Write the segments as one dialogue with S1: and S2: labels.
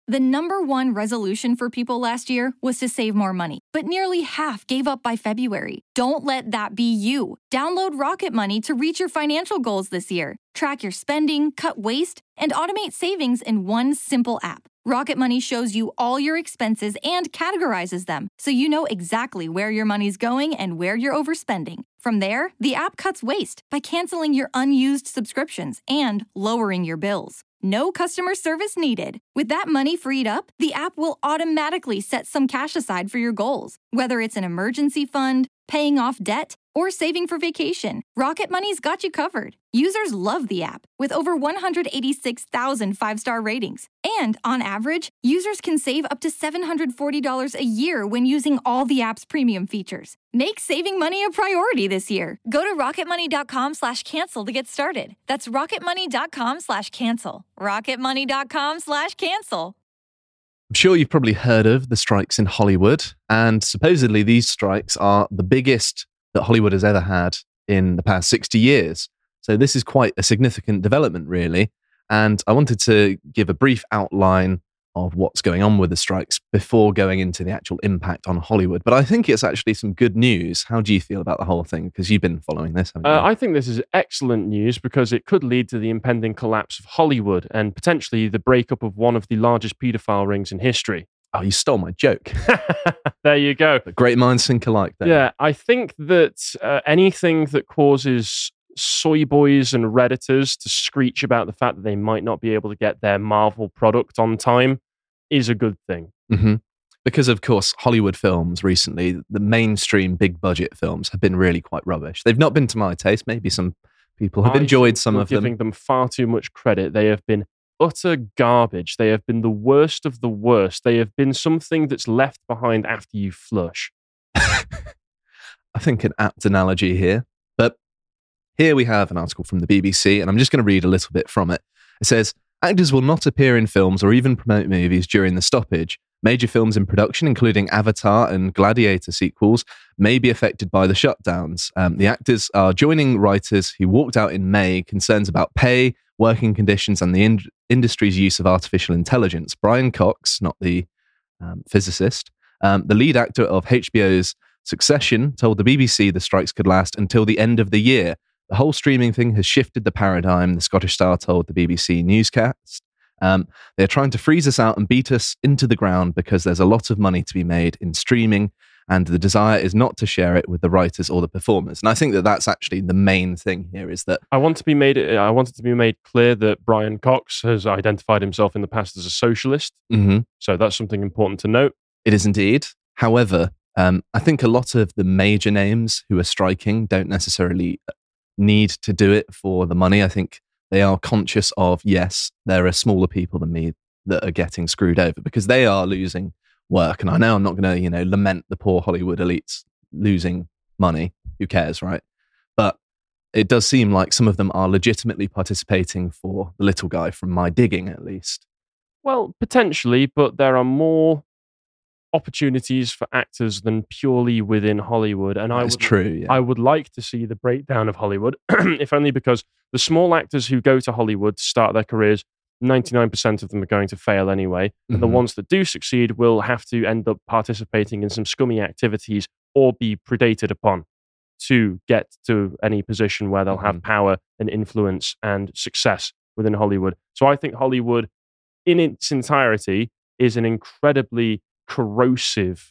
S1: The number one resolution for people last year was to save more money, but nearly half gave up by February. Don't let that be you. Download Rocket Money to reach your financial goals this year. Track your spending, cut waste, and automate savings in one simple app. Rocket Money shows you all your expenses and categorizes them, so you know exactly where your money's going and where you're overspending. From there, the app cuts waste by canceling your unused subscriptions and lowering your bills. No customer service needed. With that money freed up, the app will automatically set some cash aside for your goals. Whether it's an emergency fund, paying off debt, or saving for vacation, Rocket Money's got you covered. Users love the app, with over 186,000 five-star ratings. And on average, users can save up to $740 a year when using all the app's premium features. Make saving money a priority this year. Go to rocketmoney.com/cancel to get started. That's rocketmoney.com/cancel. rocketmoney.com/cancel.
S2: I'm sure you've probably heard of the strikes in Hollywood, and supposedly these strikes are the biggest that Hollywood has ever had in the past 60 years. So this is quite a significant development, really. And I wanted to give a brief outline of what's going on with the strikes before going into the actual impact on Hollywood. But I think it's actually some good news. How do you feel about the whole thing? Because you've been following this, haven't you?
S3: I think this is excellent news because it could lead to the impending collapse of Hollywood and potentially the breakup of one of the largest paedophile rings in history.
S2: Oh, you stole my joke.
S3: There you go.
S2: But great minds think alike there.
S3: Yeah, I think that anything that causes soy boys and Redditors to screech about the fact that they might not be able to get their Marvel product on time is a good thing.
S2: Mm-hmm. Because, of course, Hollywood films recently, the mainstream big budget films have been really quite rubbish. They've not been to my taste. Maybe some people have enjoyed some of them.
S3: Giving them far too much credit. They have been utter garbage. They have been the worst of the worst. They have been something that's left behind after you flush.
S2: I think an apt analogy here. But here we have an article from the BBC, and I'm just going to read a little bit from it. It says, actors will not appear in films or even promote movies during the stoppage. Major films in production, including Avatar and Gladiator sequels, may be affected by the shutdowns. The actors are joining writers who walked out in May, concerns about pay, working conditions, and the industry's use of artificial intelligence. Brian Cox, not the physicist, the lead actor of HBO's Succession, told the BBC the strikes could last until the end of the year. The whole streaming thing has shifted the paradigm, the Scottish Star told the BBC newscast. They're trying to freeze us out and beat us into the ground because there's a lot of money to be made in streaming, and the desire is not to share it with the writers or the performers. And I think that that's actually the main thing here, is that
S3: I want it to be made clear that Brian Cox has identified himself in the past as a socialist.
S2: Mm-hmm.
S3: So that's something important to note.
S2: It is indeed. However, I think a lot of the major names who are striking don't necessarily need to do it for the money. I think they are conscious of, yes, there are smaller people than me that are getting screwed over because they are losing work. And I know I'm not going to, lament the poor Hollywood elites losing money. Who cares, right? But it does seem like some of them are legitimately participating for the little guy, from my digging at least.
S3: Well, potentially, but there are more opportunities for actors than purely within Hollywood. And
S2: That's true. Yeah.
S3: I would like to see the breakdown of Hollywood, if only because the small actors who go to Hollywood to start their careers, 99% of them are going to fail anyway. And the ones that do succeed will have to end up participating in some scummy activities or be predated upon to get to any position where they'll have power and influence and success within Hollywood. So I think Hollywood in its entirety is an incredibly corrosive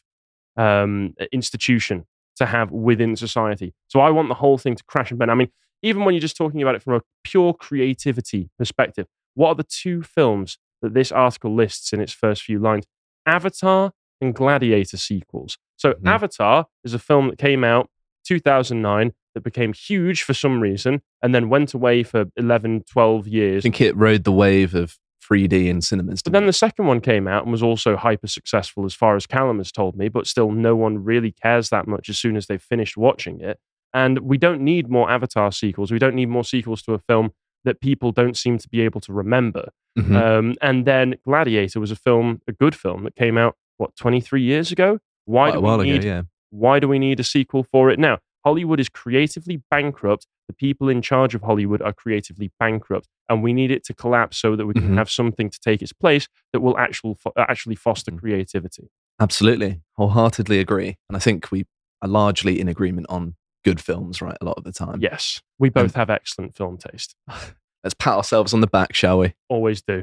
S3: institution to have within society. So I want the whole thing to crash and burn. I mean, even when you're just talking about it from a pure creativity perspective, what are the two films that this article lists in its first few lines? Avatar and Gladiator sequels. So Avatar is a film that came out 2009 that became huge for some reason and then went away for 11, 12 years.
S2: I think it rode the wave of 3D in cinemas.
S3: But then the second one came out and was also hyper successful as far as Callum has told me, but still no one really cares that much as soon as they've finished watching it. And we don't need more Avatar sequels. We don't need more sequels to a film that people don't seem to be able to remember. And then Gladiator was a good film that came out, 23 years ago? Why do we need a sequel for it now? Hollywood is creatively bankrupt. The people in charge of Hollywood are creatively bankrupt. And we need it to collapse so that we can have something to take its place that will actually foster creativity.
S2: Absolutely. Wholeheartedly agree. And I think we are largely in agreement on good films, right? A lot of the time.
S3: Yes. We both have excellent film taste.
S2: Let's pat ourselves on the back, shall we?
S3: Always do.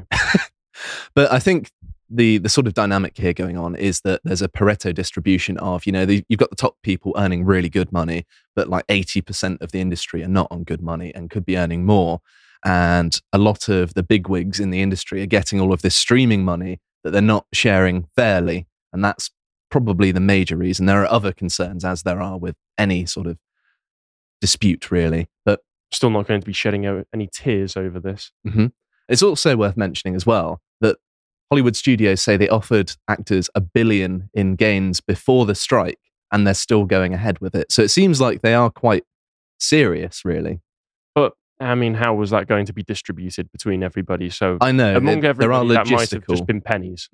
S2: But I think the sort of dynamic here going on is that there's a Pareto distribution of, you've got the top people earning really good money, but like 80% of the industry are not on good money and could be earning more. And a lot of the bigwigs in the industry are getting all of this streaming money that they're not sharing fairly. And that's probably the major reason. There are other concerns, as there are with any sort of dispute, really. But
S3: still not going to be shedding out any tears over this.
S2: It's also worth mentioning as well that Hollywood studios say they offered actors $1 billion in gains before the strike, and they're still going ahead with it. So it seems like they are quite serious, really.
S3: But I mean, how was that going to be distributed between everybody? So
S2: I know
S3: among everybody,
S2: there are
S3: that might have just been pennies.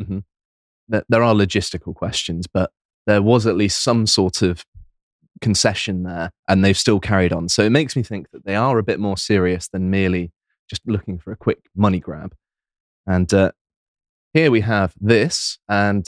S2: There are logistical questions, but there was at least some sort of concession there, and they've still carried on. So it makes me think that they are a bit more serious than merely just looking for a quick money grab. And here we have this, and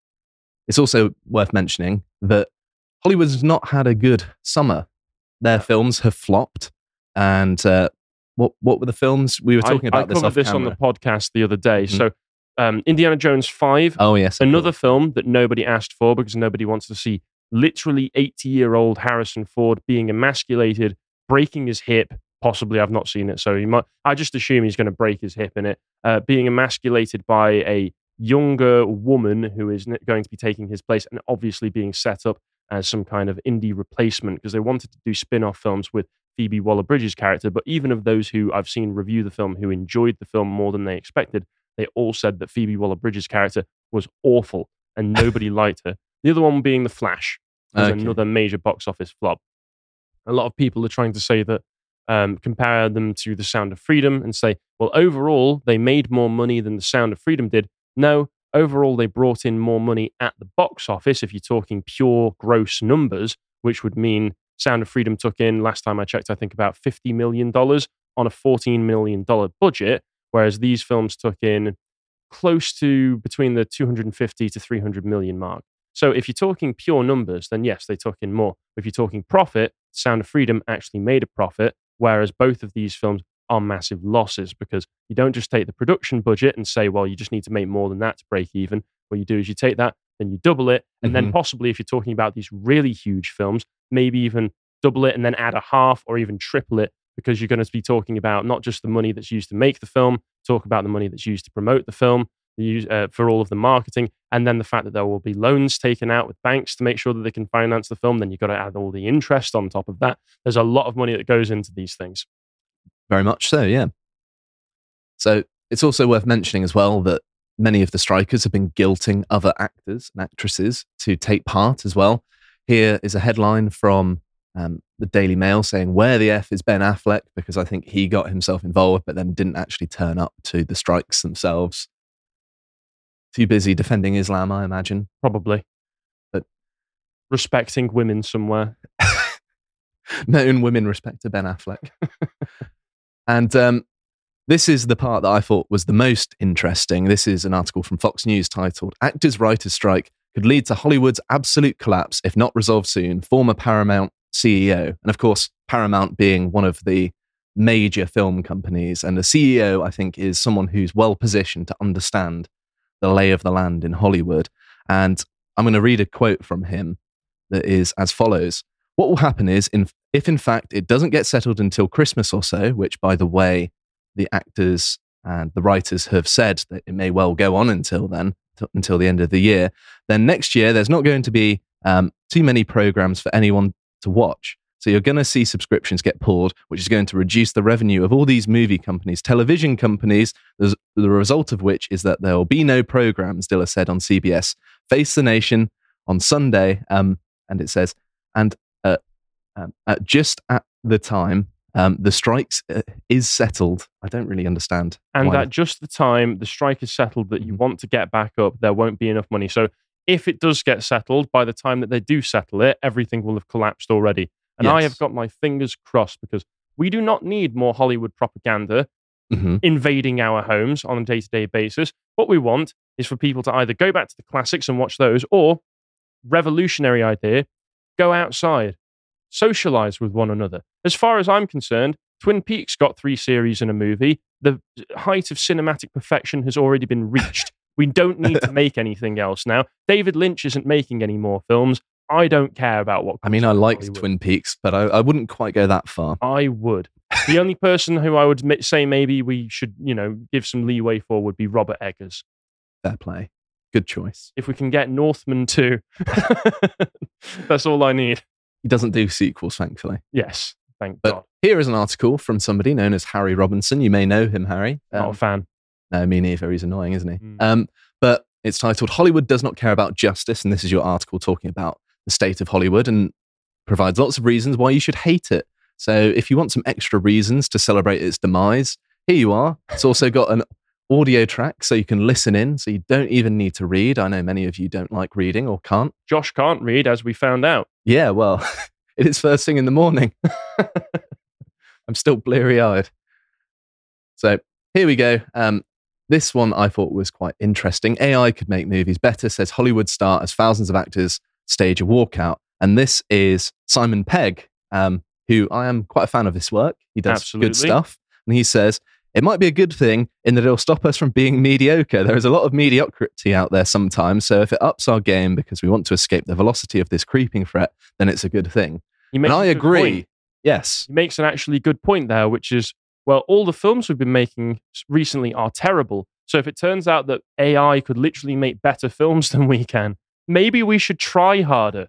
S2: it's also worth mentioning that Hollywood's not had a good summer. Their films have flopped, and what were the films we were talking about?
S3: I covered this on the podcast the other day. So Indiana Jones 5,
S2: oh yes,
S3: another film that nobody asked for because nobody wants to see literally 80-year-old Harrison Ford being emasculated, breaking his hip. Possibly, I've not seen it, so I just assume he's going to break his hip in it. Being emasculated by a younger woman who is going to be taking his place, and obviously being set up as some kind of indie replacement because they wanted to do spin-off films with Phoebe Waller-Bridge's character. But even of those who I've seen review the film who enjoyed the film more than they expected, they all said that Phoebe Waller-Bridge's character was awful and nobody liked her. The other one being The Flash was another major box office flop. A lot of people are trying to say that compare them to The Sound of Freedom and say, well, overall, they made more money than The Sound of Freedom did. No, overall, they brought in more money at the box office, if you're talking pure gross numbers, which would mean Sound of Freedom took in, last time I checked, I think about $50 million on a $14 million budget, whereas these films took in close to between the 250 to 300 million mark. So if you're talking pure numbers, then yes, they took in more. If you're talking profit, Sound of Freedom actually made a profit, whereas both of these films are massive losses because you don't just take the production budget and say, well, you just need to make more than that to break even. What you do is you take that, then you double it, and then possibly if you're talking about these really huge films, maybe even double it and then add a half or even triple it because you're going to be talking about not just the money that's used to make the film, talk about the money that's used to promote the film, for all of the marketing, and then the fact that there will be loans taken out with banks to make sure that they can finance the film. Then you've got to add all the interest on top of that. There's a lot of money that goes into these things.
S2: Very much so, yeah. So it's also worth mentioning as well that many of the strikers have been guilting other actors and actresses to take part as well. Here is a headline from the Daily Mail saying, "Where the F is Ben Affleck?" Because I think he got himself involved, but then didn't actually turn up to the strikes themselves. Too busy defending Islam, I imagine.
S3: Probably.
S2: But
S3: respecting women somewhere.
S2: Known women respect to Ben Affleck. And this is the part that I thought was the most interesting. This is an article from Fox News titled, "Actors' Writers' Strike Could Lead to Hollywood's Absolute Collapse If Not Resolved Soon, Former Paramount CEO." And of course, Paramount being one of the major film companies. And the CEO, I think, is someone who's well positioned to understand the lay of the land in Hollywood. And I'm going to read a quote from him that is as follows. "What will happen is, if in fact it doesn't get settled until Christmas or so," which, by the way, the actors and the writers have said that it may well go on until then, until the end of the year, then next year there's not going to be too many programs for anyone to watch. So you're going to see subscriptions get pulled, which is going to reduce the revenue of all these movie companies, television companies, the result of which is that there will be no programs," Diller said on CBS. Face the Nation on Sunday, and it says, and just at the time the strikes is settled. I don't really understand.
S3: And at just the time the strike is settled that you want to get back up, there won't be enough money. So if it does get settled, by the time that they do settle it, everything will have collapsed already. And I
S2: Yes.
S3: have got my fingers crossed because we do not need more Hollywood propaganda
S2: Hmm.
S3: invading our homes on a day-to-day basis. What we want is for people to either go back to the classics and watch those, or revolutionary idea, go outside, socialize with one another. As far as I'm concerned, Twin Peaks got 3 series and a movie. The height of cinematic perfection has already been reached. We don't need to make anything else now. David Lynch isn't making any more films. I don't care about what.
S2: I mean, I
S3: comes out of
S2: liked
S3: Hollywood.
S2: Twin Peaks, but I wouldn't quite go that far.
S3: I would. The only person who I would say maybe we should, give some leeway for would be Robert Eggers.
S2: Fair play. Good choice.
S3: If we can get Northman 2, that's all I need.
S2: He doesn't do sequels, thankfully.
S3: Yes, thank
S2: But
S3: God.
S2: here is an article from somebody known as Harry Robinson. You may know him, Harry.
S3: Not a fan.
S2: No, me neither. He's annoying, isn't he?
S3: Mm.
S2: But it's titled Hollywood Does Not Care About Justice. And this is your article talking about the state of Hollywood and provides lots of reasons why you should hate it. So if you want some extra reasons to celebrate its demise, here you are. It's also got an audio track so you can listen in, so you don't even need to read. I know many of you don't like reading or can't.
S3: Josh can't read, as we found out.
S2: Yeah, well, it is first thing in the morning. I'm still bleary-eyed. So here we go. This one I thought was quite interesting. AI could make movies better, says Hollywood star as thousands of actors stage a walkout. And this is Simon Pegg, who I am quite a fan of his work. He does
S3: Absolutely.
S2: good stuff. And he says, it might be a good thing in that it'll stop us from being mediocre. There is a lot of mediocrity out there sometimes. So if it ups our game because we want to escape the velocity of this creeping threat, then it's a good thing.
S3: He
S2: And
S3: makes
S2: I
S3: a good
S2: agree.
S3: point.
S2: Yes.
S3: He makes an actually good point there, which is, well, all the films we've been making recently are terrible. So if it turns out that AI could literally make better films than we can, maybe we should try harder.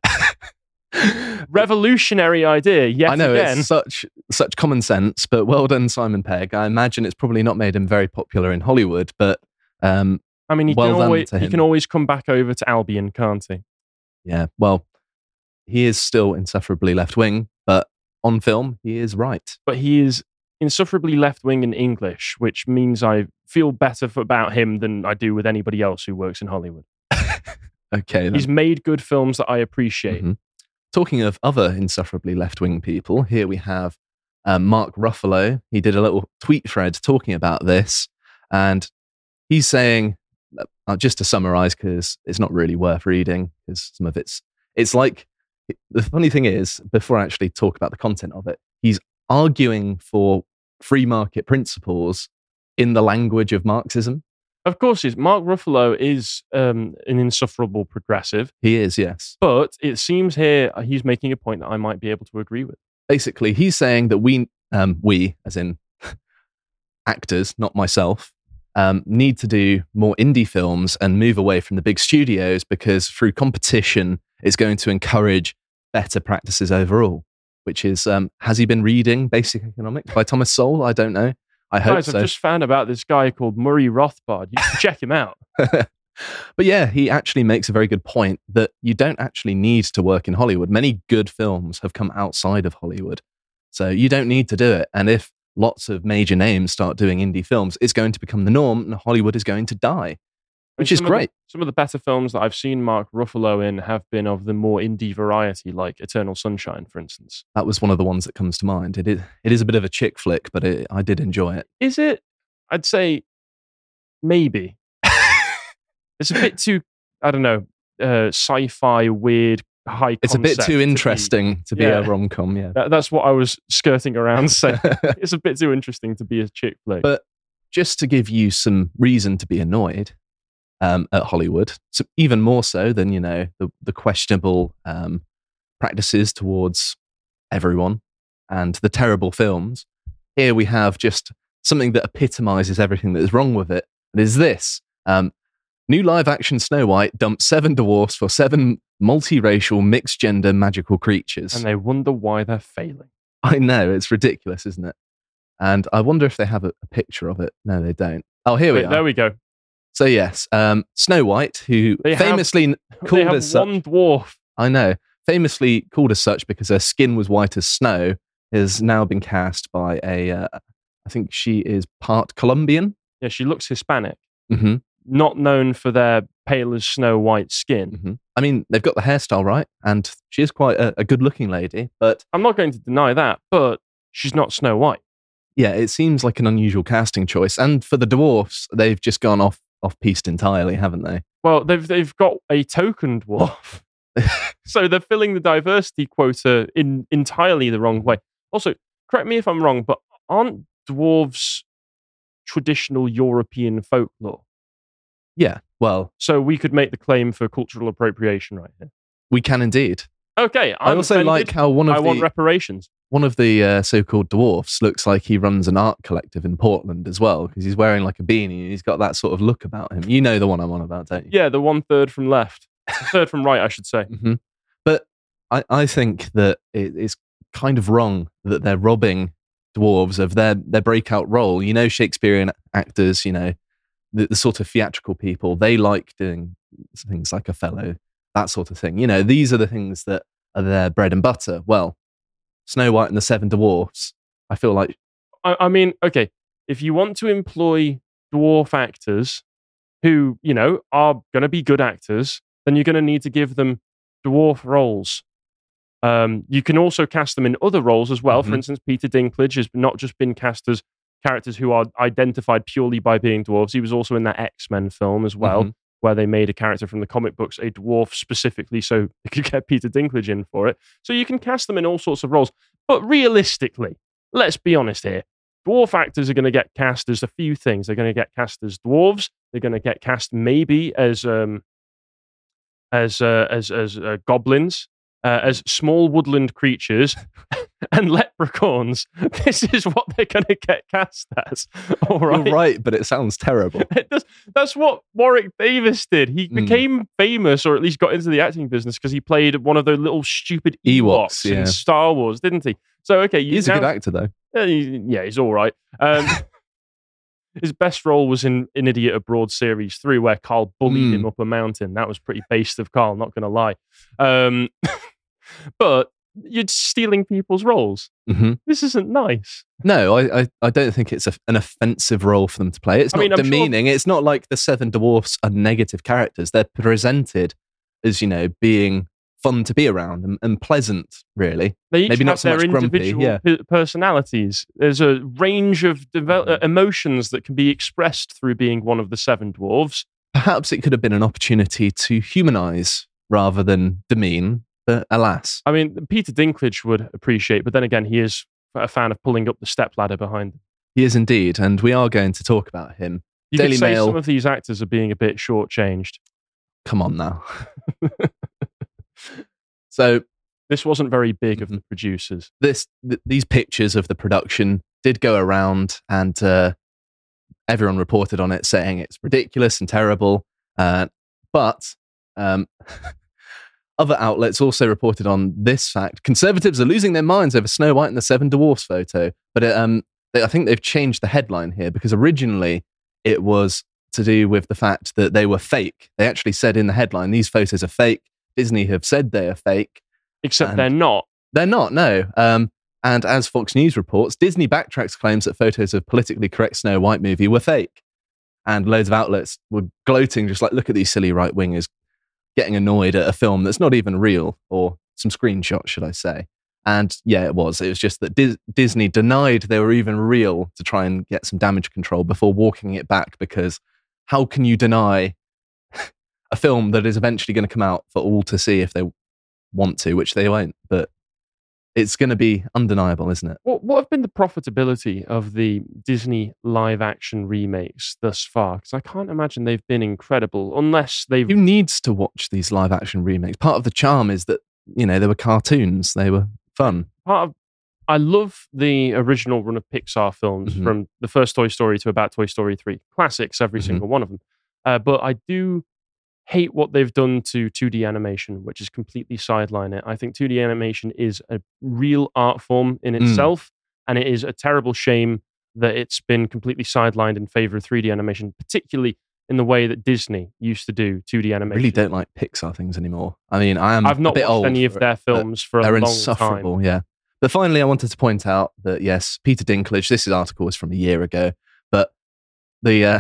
S3: Revolutionary idea, yet
S2: I know
S3: again.
S2: it's such common sense, but well done, Simon Pegg. I imagine it's probably not made him very popular in Hollywood, but
S3: I mean, he,
S2: well
S3: can
S2: done
S3: always,
S2: to
S3: he
S2: him.
S3: can always come back over to Albion, can't he?
S2: yeah, well, he is still insufferably left wing, but on film, he is right.
S3: But he is insufferably left-wing in English, which means I feel better about him than I do with anybody else who works in Hollywood.
S2: Okay, then.
S3: He's made good films that I appreciate.
S2: Mhm. Talking of other insufferably left wing people, here we have Mark Ruffalo. He did a little tweet thread talking about this, and he's saying, just to summarize, because it's not really worth reading, because some of it's like, the funny thing is, before I actually talk about the content of it, he's arguing for free market principles in the language of Marxism.
S3: Of course, Mark Ruffalo is an insufferable progressive,
S2: He is, yes.
S3: but it seems here he's making a point that I might be able to agree with.
S2: Basically, he's saying that we, as in actors, not myself, need to do more indie films and move away from the big studios because through competition, it's going to encourage better practices overall. Which is, has he been reading Basic Economics by Thomas Sowell? I don't know. I hope
S3: Guys,
S2: so.
S3: I've just found about this guy called Murray Rothbard. You should check him out.
S2: But yeah, he actually makes a very good point that you don't actually need to work in Hollywood. Many good films have come outside of Hollywood. So you don't need to do it. And if lots of major names start doing indie films, it's going to become the norm and Hollywood is going to die, which is great.
S3: Some of the better films that I've seen Mark Ruffalo in have been of the more indie variety, like Eternal Sunshine, for instance.
S2: That was one of the ones that comes to mind. It is a bit of a chick flick, but I did enjoy it.
S3: Is it? I'd say maybe. It's a bit too, I don't know, sci-fi, weird, high
S2: It's a bit
S3: concept
S2: too
S3: be-
S2: interesting to be
S3: Yeah.
S2: a rom-com, yeah.
S3: That's what I was skirting around saying. It's a bit too interesting to be a chick flick.
S2: But just to give you some reason to be annoyed at Hollywood, so even more so than, the questionable practices towards everyone and the terrible films, here we have just something that epitomizes everything that is wrong with it. It is this. New live-action Snow White dumps 7 dwarfs for 7 multiracial, mixed-gender magical creatures.
S3: And they wonder why they're failing.
S2: I know, it's ridiculous, isn't it? And I wonder if they have a picture of it. No, they don't. Oh, here we
S3: Wait,
S2: are.
S3: there we go.
S2: So yes, Snow White, who
S3: They
S2: famously
S3: They
S2: called
S3: have
S2: as such,
S3: one dwarf.
S2: I know, famously called as such because her skin was white as snow, has now been cast by I think she is part Colombian.
S3: Yeah, she looks Hispanic.
S2: Mm-hmm.
S3: Not known for their pale as Snow White's skin.
S2: Mm-hmm. I mean, they've got the hairstyle right, and she is quite a good-looking lady, but...
S3: I'm not going to deny that, but she's not Snow White.
S2: Yeah, it seems like an unusual casting choice. And for the dwarfs, they've just gone off-piste entirely, haven't they?
S3: Well, they've got a token dwarf. So they're filling the diversity quota in entirely the wrong way. Also, correct me if I'm wrong, but aren't dwarves traditional European folklore?
S2: Yeah, well...
S3: So we could make the claim for cultural appropriation right here.
S2: We can indeed.
S3: Okay,
S2: I also
S3: offended.
S2: like how
S3: I want reparations.
S2: One of the so-called dwarfs looks like he runs an art collective in Portland as well, because he's wearing like a beanie and he's got that sort of look about him. You know the one I'm on about, don't you?
S3: Yeah, the 1/3 from left. Third from right, I should say.
S2: Mm-hmm. But I think that it's kind of wrong that they're robbing dwarves of their breakout role. You know, Shakespearean actors, you know, the sort of theatrical people, they like doing things like Othello, that sort of thing. You know, these are the things that are their bread and butter. Well, Snow White and the Seven Dwarfs, I feel like...
S3: I mean, okay, if you want to employ dwarf actors who, you know, are going to be good actors, then you're going to need to give them dwarf roles. You can also cast them in other roles as well. Mm-hmm. For instance, Peter Dinklage has not just been cast as characters who are identified purely by being dwarves. He was also in that X-Men film as well, where they made a character from the comic books a dwarf specifically so they could get Peter Dinklage in for it. So you can cast them in all sorts of roles. But realistically, let's be honest here. Dwarf actors are going to get cast as a few things. They're going to get cast as dwarves. They're going to get cast maybe as goblins, as small woodland creatures, and leprechauns. This is what they're going to get cast as. All right,
S2: you're right, but it sounds terrible.
S3: That's what Warwick Davis did. He became famous, or at least got into the acting business, because he played one of those little stupid Ewoks in Star Wars, didn't he? So, okay,
S2: he's a good actor, though.
S3: He's all right. His best role was in Idiot Abroad Series 3, where Carl bullied him up a mountain. That was pretty based of Carl, not going to lie. But you're stealing people's roles. Mm-hmm. This isn't nice.
S2: No, I don't think it's an offensive role for them to play. It's not demeaning. It's not like the Seven Dwarfs are negative characters. They're presented as, you know, being fun to be around and pleasant, really.
S3: They each
S2: Maybe
S3: have
S2: not so
S3: their
S2: much
S3: individual
S2: grumpy.
S3: personalities. There's a range of emotions that can be expressed through being one of the Seven Dwarves.
S2: Perhaps it could have been an opportunity to humanize rather than demean, but alas.
S3: I mean, Peter Dinklage would appreciate, but then again, he is a fan of pulling up the stepladder behind him.
S2: He is indeed, and we are going to talk about him.
S3: You
S2: Daily
S3: could say
S2: Mail.
S3: Some of these actors are being a bit shortchanged.
S2: Come on now. So
S3: this wasn't very big of the producers.
S2: These pictures of the production did go around, and everyone reported on it, saying it's ridiculous and terrible. But other outlets also reported on this fact: conservatives are losing their minds over Snow White and the Seven Dwarfs photo. But I think they've changed the headline here, because originally it was to do with the fact that they were fake. They actually said in the headline, these photos are fake. Disney have said they are fake.
S3: Except they're not.
S2: They're not, no. And as Fox News reports, Disney backtracks claims that photos of politically correct Snow White movie were fake. And loads of outlets were gloating, just like, look at these silly right-wingers getting annoyed at a film that's not even real, or some screenshots, should I say. And yeah, it was. It was just that Disney denied they were even real to try and get some damage control before walking it back, because how can you deny a film that is eventually going to come out for all to see if they want to, which they won't, but it's going to be undeniable, isn't it?
S3: What have been the profitability of the Disney live-action remakes thus far? Because I can't imagine they've been incredible, unless they've...
S2: Who needs to watch these live-action remakes? Part of the charm is that, you know, they were cartoons. They were fun.
S3: I love the original run of Pixar films, from the first Toy Story to about Toy Story 3. Classics, every single one of them. But I do hate what they've done to 2D animation, which is completely sideline it. I think 2D animation is a real art form in itself, and it is a terrible shame that it's been completely sidelined in favor of 3D animation, particularly in the way that Disney used to do 2D animation.
S2: I really don't like Pixar things anymore. I mean, I've
S3: not watched
S2: old
S3: any of their films for a long time.
S2: They're insufferable, yeah. But finally, I wanted to point out that, yes, Peter Dinklage, this article was from a year ago, but the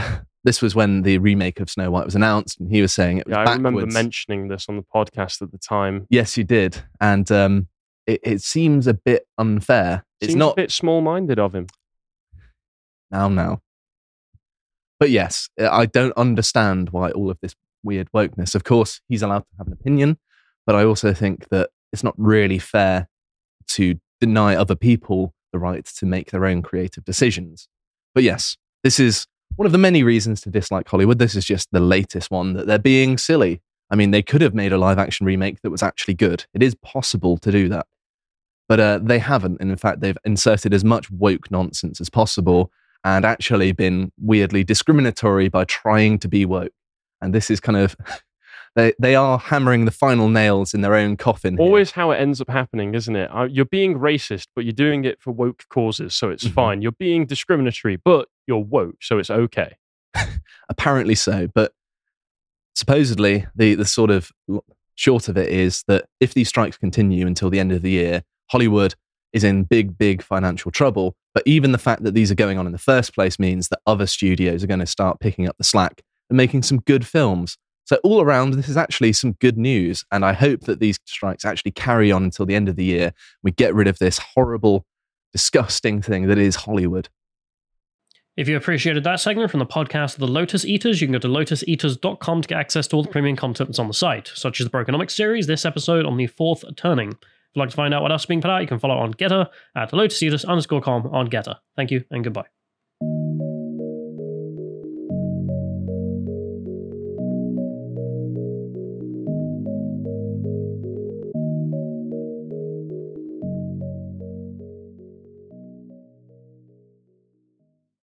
S2: this was when the remake of Snow White was announced, and he was saying it was backwards.
S3: I remember mentioning this on the podcast at the time.
S2: Yes, you did. And it seems a bit unfair.
S3: Seems a bit small-minded of him.
S2: Now. But yes, I don't understand why all of this weird wokeness. Of course, he's allowed to have an opinion, but I also think that it's not really fair to deny other people the right to make their own creative decisions. But yes, this is one of the many reasons to dislike Hollywood. This is just the latest one, that they're being silly. I mean, they could have made a live-action remake that was actually good. It is possible to do that. But they haven't. And in fact, they've inserted as much woke nonsense as possible and actually been weirdly discriminatory by trying to be woke. And this is kind of... They are hammering the final nails in their own coffin here.
S3: Always how it ends up happening, isn't it? You're being racist, but you're doing it for woke causes, so it's fine. You're being discriminatory, but you're woke, so it's okay.
S2: Apparently so, but supposedly the sort of short of it is that if these strikes continue until the end of the year, Hollywood is in big financial trouble. But even the fact that these are going on in the first place means that other studios are going to start picking up the slack and making some good films. So all around, this is actually some good news, and I hope that these strikes actually carry on until the end of the year. We get rid of this horrible, disgusting thing that is Hollywood.
S4: If you appreciated that segment from the podcast of The Lotus Eaters, you can go to lotuseaters.com to get access to all the premium content that's on the site, such as the Brokenomics series, this episode on the fourth turning. If you'd like to find out what else is being put out, you can follow on Getter at lotuseaters_com on Getter. Thank you and goodbye.